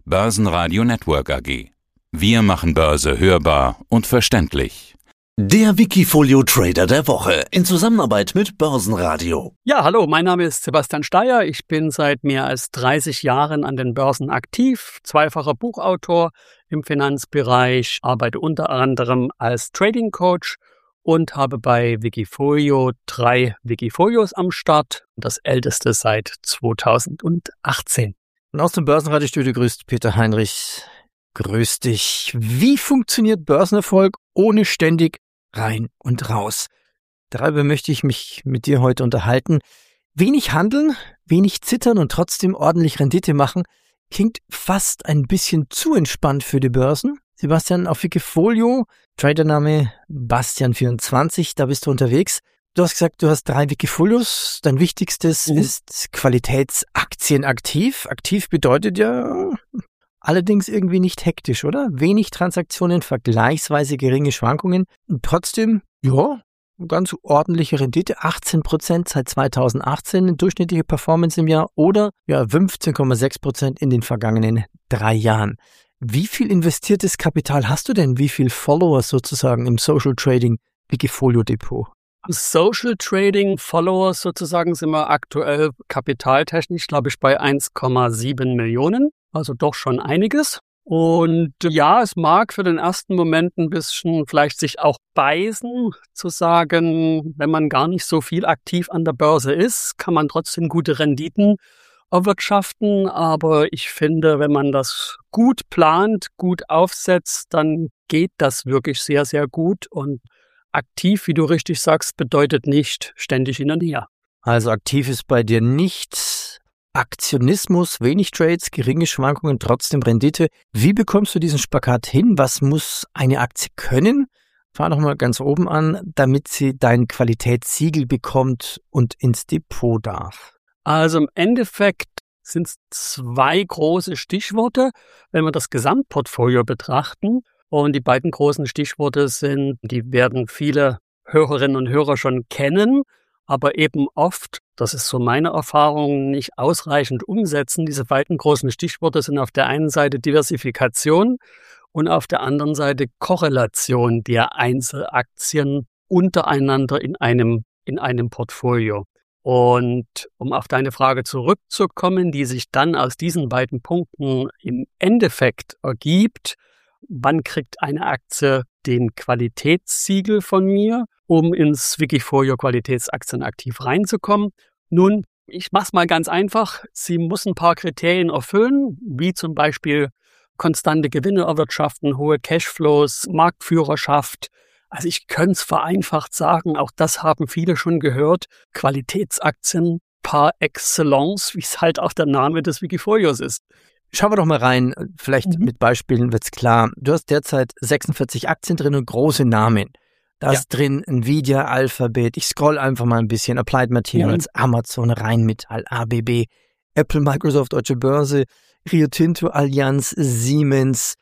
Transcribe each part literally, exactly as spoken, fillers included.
Börsenradio Network A G. Wir machen Börse hörbar und verständlich. Der Wikifolio Trader der Woche in Zusammenarbeit mit Börsenradio. Ja, hallo, mein Name ist Sebastian Steyer. Ich bin seit mehr als dreißig Jahren an den Börsen aktiv, zweifacher Buchautor im Finanzbereich, arbeite unter anderem als Trading Coach und habe bei Wikifolio drei Wikifolios am Start, das älteste seit zweitausendachtzehn. Und aus dem Börsenradiostudio grüßt Peter Heinrich. Grüß dich. Wie funktioniert Börsenerfolg ohne ständig rein und raus? Darüber möchte ich mich mit dir heute unterhalten. Wenig handeln, wenig zittern und trotzdem ordentlich Rendite machen, klingt fast ein bisschen zu entspannt für die Börsen. Sebastian, auf Wikifolio, Tradername Bastian vierundzwanzig, da bist du unterwegs. Du hast gesagt, du hast drei Wikifolios. Dein wichtigstes mhm. ist Qualitätsaktien aktiv. Aktiv bedeutet ja allerdings irgendwie nicht hektisch, oder? Wenig Transaktionen, vergleichsweise geringe Schwankungen und trotzdem, ja, ganz ordentliche Rendite, achtzehn Prozent seit zweitausendachtzehn, durchschnittliche Performance im Jahr oder ja fünfzehn Komma sechs Prozent in den vergangenen drei Jahren. Wie viel investiertes Kapital hast du denn? Wie viel Follower sozusagen im Social Trading Wikifolio Depot? Social Trading Followers sozusagen sind wir aktuell kapitaltechnisch, glaube ich, bei eins Komma sieben Millionen. Also doch schon einiges. Und ja, es mag für den ersten Moment ein bisschen vielleicht sich auch beißen, zu sagen, wenn man gar nicht so viel aktiv an der Börse ist, kann man trotzdem gute Renditen erwirtschaften. Aber ich finde, wenn man das gut plant, gut aufsetzt, dann geht das wirklich sehr, sehr gut. Und aktiv, wie du richtig sagst, bedeutet nicht ständig hin und her. Also aktiv ist bei dir nicht Aktionismus, wenig Trades, geringe Schwankungen, trotzdem Rendite. Wie bekommst du diesen Spagat hin? Was muss eine Aktie können? Fahr doch mal ganz oben an, damit sie dein Qualitätssiegel bekommt und ins Depot darf. Also im Endeffekt sind es zwei große Stichworte, wenn wir das Gesamtportfolio betrachten. Und die beiden großen Stichworte sind, die werden viele Hörerinnen und Hörer schon kennen, aber eben oft, das ist so meine Erfahrung, nicht ausreichend umsetzen. Diese beiden großen Stichworte sind auf der einen Seite Diversifikation und auf der anderen Seite Korrelation der Einzelaktien untereinander in einem, in einem Portfolio. Und um auf deine Frage zurückzukommen, die sich dann aus diesen beiden Punkten im Endeffekt ergibt, wann kriegt eine Aktie den Qualitätssiegel von mir, um ins Wikifolio Qualitätsaktien aktiv reinzukommen? Nun, ich mache es mal ganz einfach. Sie muss ein paar Kriterien erfüllen, wie zum Beispiel konstante Gewinne erwirtschaften, hohe Cashflows, Marktführerschaft. Also ich könnte es vereinfacht sagen, auch das haben viele schon gehört, Qualitätsaktien par excellence, wie es halt auch der Name des Wikifolios ist. Schauen wir doch mal rein, vielleicht mhm. mit Beispielen wird's klar. Du hast derzeit sechsundvierzig Aktien drin und große Namen. Da ist ja. drin Nvidia, Alphabet, ich scroll einfach mal ein bisschen, Applied Materials, mhm. Amazon, Rheinmetall, A B B, Apple, Microsoft, Deutsche Börse, Rio Tinto, Allianz, Siemens,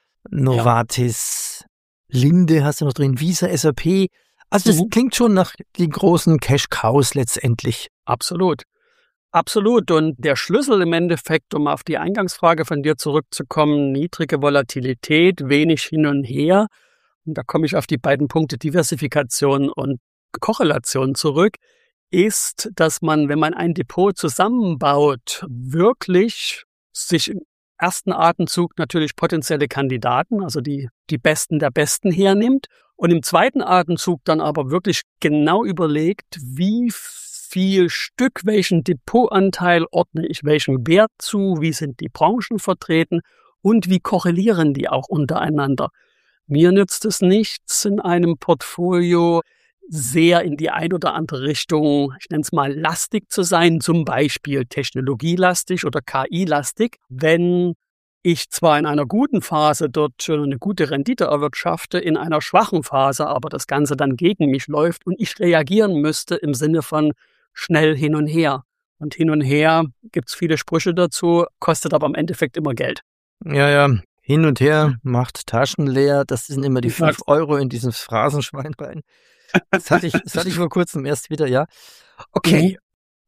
Novartis, ja. Linde hast du noch drin, Visa, S A P. Also das mhm. klingt schon nach den großen Cash-Cows letztendlich. Absolut. Absolut. Und der Schlüssel im Endeffekt, um auf die Eingangsfrage von dir zurückzukommen, niedrige Volatilität, wenig hin und her. Und da komme ich auf die beiden Punkte Diversifikation und Korrelation zurück, ist, dass man, wenn man ein Depot zusammenbaut, wirklich sich im ersten Atemzug natürlich potenzielle Kandidaten, also die, die Besten der Besten hernimmt und im zweiten Atemzug dann aber wirklich genau überlegt, wie viel Stück, welchen Depotanteil ordne ich welchem Wert zu, wie sind die Branchen vertreten und wie korrelieren die auch untereinander. Mir nützt es nichts, in einem Portfolio sehr in die ein oder andere Richtung, ich nenne es mal lastig zu sein, zum Beispiel technologielastig oder K I-lastig, wenn ich zwar in einer guten Phase dort schon eine gute Rendite erwirtschafte, in einer schwachen Phase aber das Ganze dann gegen mich läuft und ich reagieren müsste im Sinne von schnell hin und her. Und hin und her gibt's viele Sprüche dazu, kostet aber im Endeffekt immer Geld. Ja, ja, hin und her macht Taschen leer. Das sind immer die fünf Euro in dieses Phrasenschwein rein. Das hatte ich, das hatte ich vor kurzem erst wieder, ja. Okay,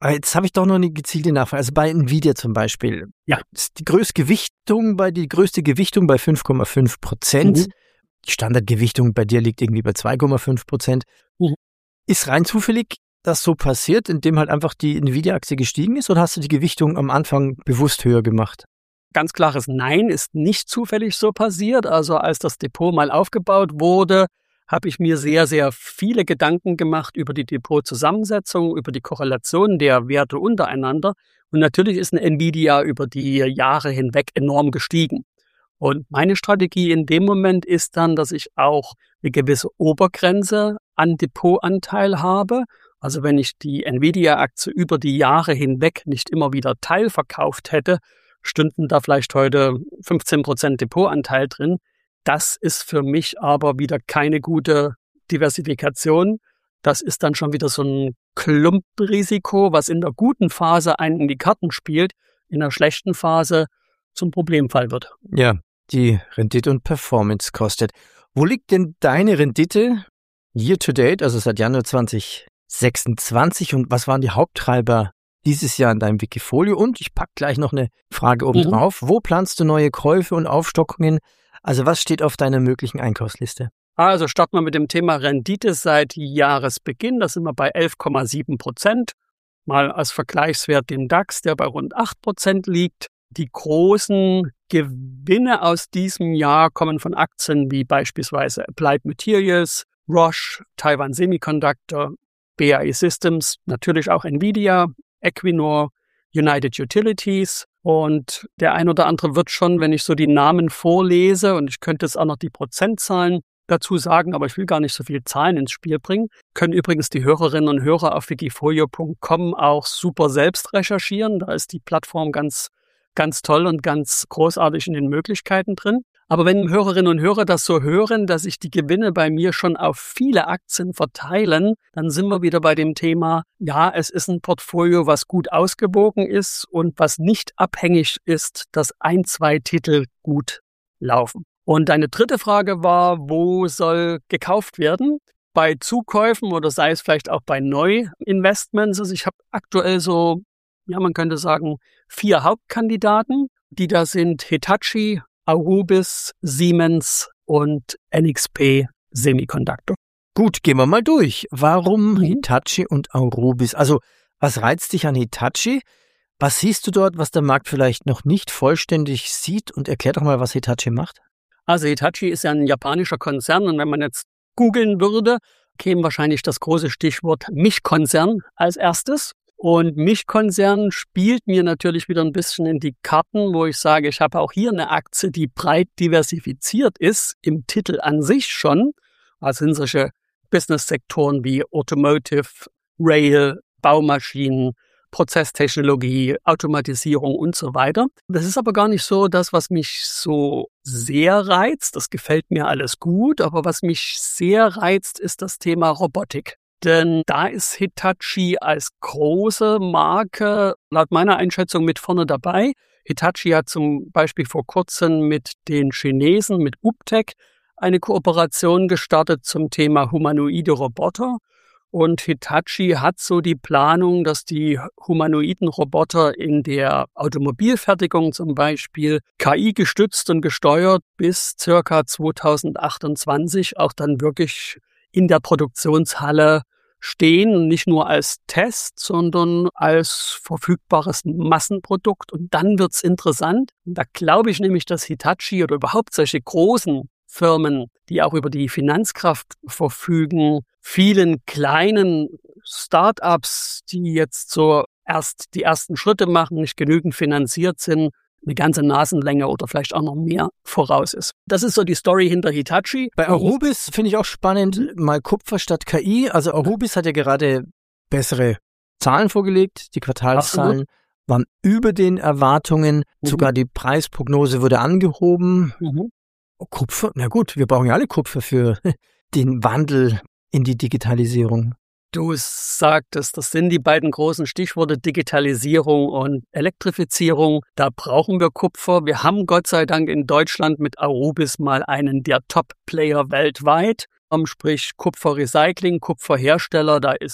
Aber jetzt habe ich doch noch eine gezielte Nachfrage. Also bei Nvidia zum Beispiel. Ja. Ist die größte Gewichtung bei, die größte Gewichtung bei fünf Komma fünf Prozent. Mhm. Die Standardgewichtung bei dir liegt irgendwie bei zwei Komma fünf Prozent. Mhm. Ist rein zufällig das so passiert, indem halt einfach die Nvidia-Aktie gestiegen ist, oder hast du die Gewichtung am Anfang bewusst höher gemacht? Ganz klares Nein, ist nicht zufällig so passiert. Also als das Depot mal aufgebaut wurde, habe ich mir sehr, sehr viele Gedanken gemacht über die Depotzusammensetzung, über die Korrelation der Werte untereinander. Und natürlich ist eine Nvidia über die Jahre hinweg enorm gestiegen. Und meine Strategie in dem Moment ist dann, dass ich auch eine gewisse Obergrenze an Depotanteil habe. Also wenn ich die Nvidia-Aktie über die Jahre hinweg nicht immer wieder teilverkauft hätte, stünden da vielleicht heute fünfzehn Prozent Depotanteil drin. Das ist für mich aber wieder keine gute Diversifikation. Das ist dann schon wieder so ein Klumpenrisiko, was in der guten Phase einen in die Karten spielt, in der schlechten Phase zum Problemfall wird. Ja, die Rendite und Performance kostet. Wo liegt denn deine Rendite year to date, also seit Januar zwanzig sechsundzwanzig, und was waren die Haupttreiber dieses Jahr in deinem Wikifolio? Und ich packe gleich noch eine Frage oben drauf. Mhm. Wo planst du neue Käufe und Aufstockungen? Also was steht auf deiner möglichen Einkaufsliste? Also starten wir mit dem Thema Rendite seit Jahresbeginn. Da sind wir bei elf Komma sieben Prozent. Mal als Vergleichswert den DAX, der bei rund acht Prozent liegt. Die großen Gewinne aus diesem Jahr kommen von Aktien wie beispielsweise Applied Materials, Roche, Taiwan Semiconductor, B A E Systems, natürlich auch Nvidia, Equinor, United Utilities, und der ein oder andere wird schon, wenn ich so die Namen vorlese, und ich könnte jetzt auch noch die Prozentzahlen dazu sagen, aber ich will gar nicht so viele Zahlen ins Spiel bringen, können übrigens die Hörerinnen und Hörer auf wikifolio punkt com auch super selbst recherchieren. Da ist die Plattform ganz, ganz toll und ganz großartig in den Möglichkeiten drin. Aber wenn Hörerinnen und Hörer das so hören, dass sich die Gewinne bei mir schon auf viele Aktien verteilen, dann sind wir wieder bei dem Thema, ja, es ist ein Portfolio, was gut ausgewogen ist und was nicht abhängig ist, dass ein, zwei Titel gut laufen. Und deine dritte Frage war, wo soll gekauft werden? Bei Zukäufen oder sei es vielleicht auch bei Neuinvestments. Also ich habe aktuell so, ja, man könnte sagen, vier Hauptkandidaten, die da sind: Hitachi, Aurubis, Siemens und N X P Semiconductor. Gut, gehen wir mal durch. Warum Hitachi und Aurubis? Also, was reizt dich an Hitachi? Was siehst du dort, was der Markt vielleicht noch nicht vollständig sieht? Und erklär doch mal, was Hitachi macht. Also Hitachi ist ja ein japanischer Konzern, und wenn man jetzt googeln würde, käme wahrscheinlich das große Stichwort Mischkonzern als erstes. Und Mischkonzern spielt mir natürlich wieder ein bisschen in die Karten, wo ich sage, ich habe auch hier eine Aktie, die breit diversifiziert ist, im Titel an sich schon. Also sind solche Business-Sektoren wie Automotive, Rail, Baumaschinen, Prozesstechnologie, Automatisierung und so weiter. Das ist aber gar nicht so das, was mich so sehr reizt. Das gefällt mir alles gut, aber was mich sehr reizt, ist das Thema Robotik. Denn da ist Hitachi als große Marke laut meiner Einschätzung mit vorne dabei. Hitachi hat zum Beispiel vor kurzem mit den Chinesen, mit Uptech, eine Kooperation gestartet zum Thema humanoide Roboter. Und Hitachi hat so die Planung, dass die humanoiden Roboter in der Automobilfertigung zum Beispiel K I gestützt und gesteuert bis circa zweitausendachtundzwanzig auch dann wirklich in der Produktionshalle stehen, nicht nur als Test, sondern als verfügbares Massenprodukt. Und dann wird's interessant. Und da glaube ich nämlich, dass Hitachi oder überhaupt solche großen Firmen, die auch über die Finanzkraft verfügen, vielen kleinen Start-ups, die jetzt so erst die ersten Schritte machen, nicht genügend finanziert sind, eine ganze Nasenlänge oder vielleicht auch noch mehr voraus ist. Das ist so die Story hinter Hitachi. Bei Aurubis finde ich auch spannend, mal Kupfer statt K I. Also Aurubis hat ja gerade bessere Zahlen vorgelegt. Die Quartalszahlen Absolut. waren über den Erwartungen. Mhm. Sogar die Preisprognose wurde angehoben. Mhm. Kupfer, na gut, wir brauchen ja alle Kupfer für den Wandel in die Digitalisierung. Du sagtest, das sind die beiden großen Stichworte Digitalisierung und Elektrifizierung. Da brauchen wir Kupfer. Wir haben Gott sei Dank in Deutschland mit Aurubis mal einen der Top-Player weltweit. Sprich Kupferrecycling, Kupferhersteller. Da ist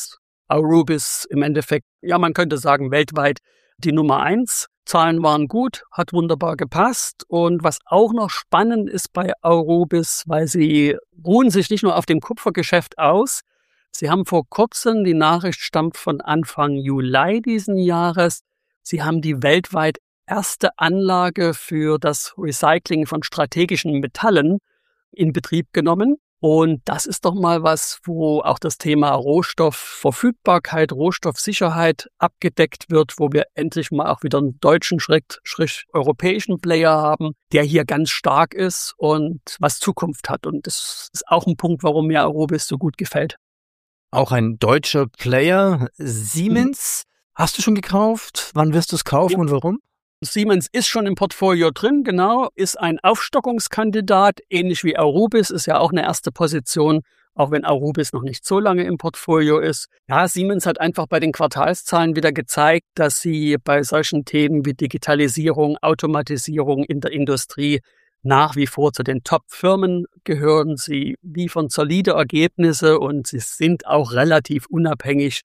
Arubis im Endeffekt, ja, man könnte sagen, weltweit die Nummer eins. Zahlen waren gut, hat wunderbar gepasst. Und was auch noch spannend ist bei Arubis, weil sie ruhen sich nicht nur auf dem Kupfergeschäft aus. Sie haben vor kurzem, die Nachricht stammt von Anfang Juli diesen Jahres, sie haben die weltweit erste Anlage für das Recycling von strategischen Metallen in Betrieb genommen. Und das ist doch mal was, wo auch das Thema Rohstoffverfügbarkeit, Rohstoffsicherheit abgedeckt wird, wo wir endlich mal auch wieder einen deutschen, Schräg, Schräg, europäischen Player haben, der hier ganz stark ist und was Zukunft hat. Und das ist auch ein Punkt, warum mir Arubis so gut gefällt. Auch ein deutscher Player, Siemens. Mhm. Hast du schon gekauft? Wann wirst du es kaufen ja. und warum? Siemens ist schon im Portfolio drin, genau, ist ein Aufstockungskandidat, ähnlich wie Arubis, ist ja auch eine erste Position, auch wenn Arubis noch nicht so lange im Portfolio ist. Ja, Siemens hat einfach bei den Quartalszahlen wieder gezeigt, dass sie bei solchen Themen wie Digitalisierung, Automatisierung in der Industrie nach wie vor zu den Top-Firmen gehören. Sie liefern solide Ergebnisse und sie sind auch relativ unabhängig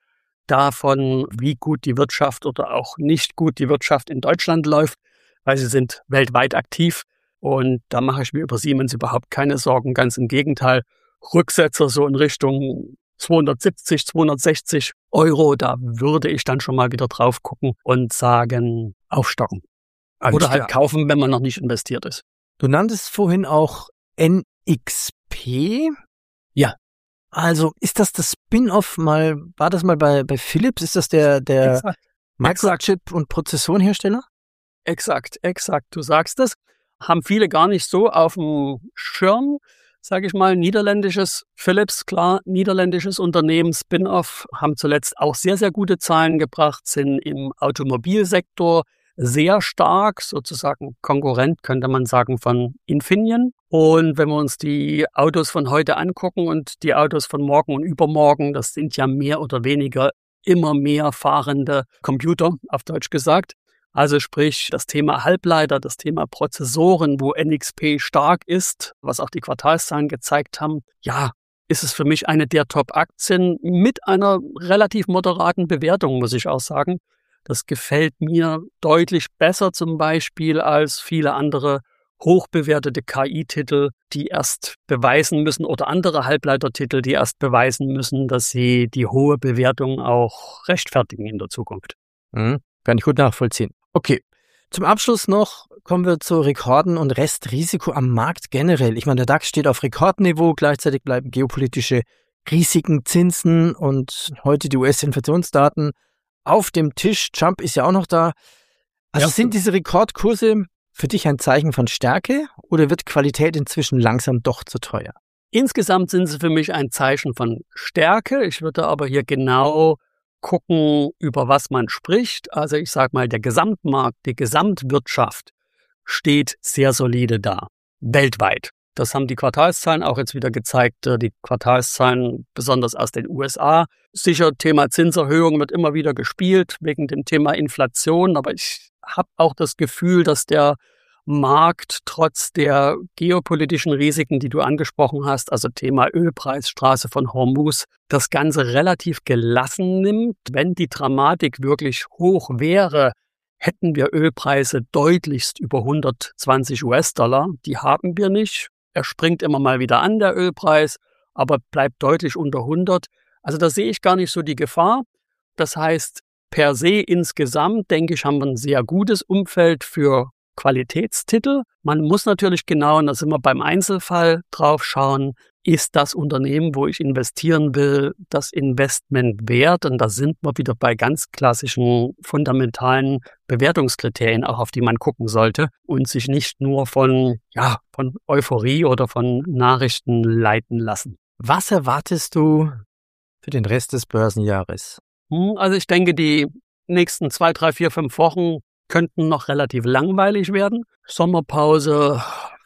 davon, wie gut die Wirtschaft oder auch nicht gut die Wirtschaft in Deutschland läuft, weil sie sind weltweit aktiv und da mache ich mir über Siemens überhaupt keine Sorgen, ganz im Gegenteil. Rücksetzer so in Richtung zweihundertsiebzig, zweihundertsechzig Euro, da würde ich dann schon mal wieder drauf gucken und sagen, aufstocken. Alles oder halt klar. Kaufen, wenn man noch nicht investiert ist. Du nanntest vorhin auch N X P. Ja. Also ist das das Spin-off mal, war das mal bei, bei Philips? Ist das der, der Microchip- und Prozessorenhersteller? Exakt, exakt. Du sagst es. Haben viele gar nicht so auf dem Schirm, sage ich mal. Niederländisches Philips, klar, niederländisches Unternehmen, Spin-off, haben zuletzt auch sehr, sehr gute Zahlen gebracht, sind im Automobilsektor sehr stark, sozusagen Konkurrent, könnte man sagen, von Infineon. Und wenn wir uns die Autos von heute angucken und die Autos von morgen und übermorgen, das sind ja mehr oder weniger immer mehr fahrende Computer, auf Deutsch gesagt. Also sprich, das Thema Halbleiter, das Thema Prozessoren, wo N X P stark ist, was auch die Quartalszahlen gezeigt haben, ja, ist es für mich eine der Top-Aktien mit einer relativ moderaten Bewertung, muss ich auch sagen. Das gefällt mir deutlich besser zum Beispiel als viele andere hochbewertete K I-Titel, die erst beweisen müssen oder andere Halbleitertitel, die erst beweisen müssen, dass sie die hohe Bewertung auch rechtfertigen in der Zukunft. Mhm, kann ich gut nachvollziehen. Okay, zum Abschluss noch kommen wir zu Rekorden und Restrisiko am Markt generell. Ich meine, der DAX steht auf Rekordniveau, gleichzeitig bleiben geopolitische Risiken, Zinsen und heute die U S-Inflationsdaten auf dem Tisch. Trump ist ja auch noch da. Also ja. Sind diese Rekordkurse für dich ein Zeichen von Stärke oder wird Qualität inzwischen langsam doch zu teuer? Insgesamt sind sie für mich ein Zeichen von Stärke. Ich würde aber hier genau gucken, über was man spricht. Also ich sage mal, der Gesamtmarkt, die Gesamtwirtschaft steht sehr solide da, weltweit. Das haben die Quartalszahlen auch jetzt wieder gezeigt. Die Quartalszahlen besonders aus den U S A. Sicher, Thema Zinserhöhung wird immer wieder gespielt wegen dem Thema Inflation. Aber ich habe auch das Gefühl, dass der Markt trotz der geopolitischen Risiken, die du angesprochen hast, also Thema Ölpreis, Straße von Hormuz, das Ganze relativ gelassen nimmt. Wenn die Dramatik wirklich hoch wäre, hätten wir Ölpreise deutlichst über hundertzwanzig US-Dollar. Die haben wir nicht. Er springt immer mal wieder an, der Ölpreis, aber bleibt deutlich unter hundert. Also da sehe ich gar nicht so die Gefahr. Das heißt, per se insgesamt, denke ich, haben wir ein sehr gutes Umfeld für Qualitätstitel. Man muss natürlich genau, und da sind wir beim Einzelfall, drauf schauen, ist das Unternehmen, wo ich investieren will, das Investment wert? Und da sind wir wieder bei ganz klassischen, fundamentalen Bewertungskriterien, auch auf die man gucken sollte und sich nicht nur von, ja, von Euphorie oder von Nachrichten leiten lassen. Was erwartest du für den Rest des Börsenjahres? Also ich denke, die nächsten zwei, drei, vier, fünf Wochen könnten noch relativ langweilig werden. Sommerpause,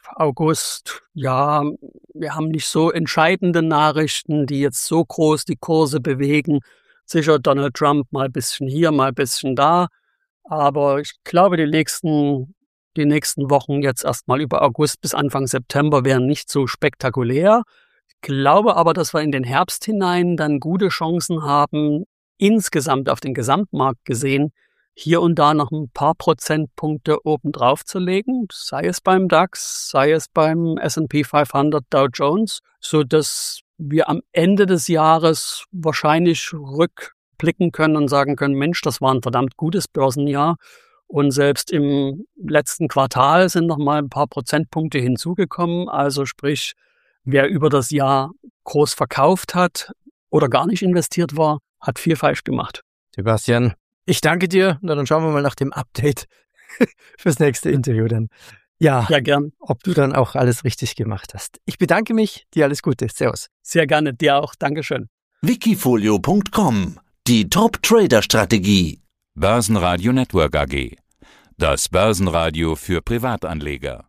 August, ja, wir haben nicht so entscheidende Nachrichten, die jetzt so groß die Kurse bewegen. Sicher Donald Trump mal ein bisschen hier, mal ein bisschen da. Aber ich glaube, die nächsten, die nächsten Wochen jetzt erstmal über August bis Anfang September wären nicht so spektakulär. Ich glaube aber, dass wir in den Herbst hinein dann gute Chancen haben, insgesamt auf den Gesamtmarkt gesehen hier und da noch ein paar Prozentpunkte obendrauf zu legen, sei es beim DAX, sei es beim S and P fünfhundert, Dow Jones, so dass wir am Ende des Jahres wahrscheinlich rückblicken können und sagen können, Mensch, das war ein verdammt gutes Börsenjahr. Und selbst im letzten Quartal sind noch mal ein paar Prozentpunkte hinzugekommen. Also sprich, wer über das Jahr groß verkauft hat oder gar nicht investiert war, hat viel falsch gemacht. Sebastian, ich danke dir. Na, dann schauen wir mal nach dem Update fürs nächste Interview dann. Ja, ja, gern. Ob du dann auch alles richtig gemacht hast. Ich bedanke mich. Dir alles Gute. Servus. Sehr gerne. Dir auch. Dankeschön. Wikifolio Punkt com. Die Top-Trader-Strategie. Börsenradio Network A G. Das Börsenradio für Privatanleger.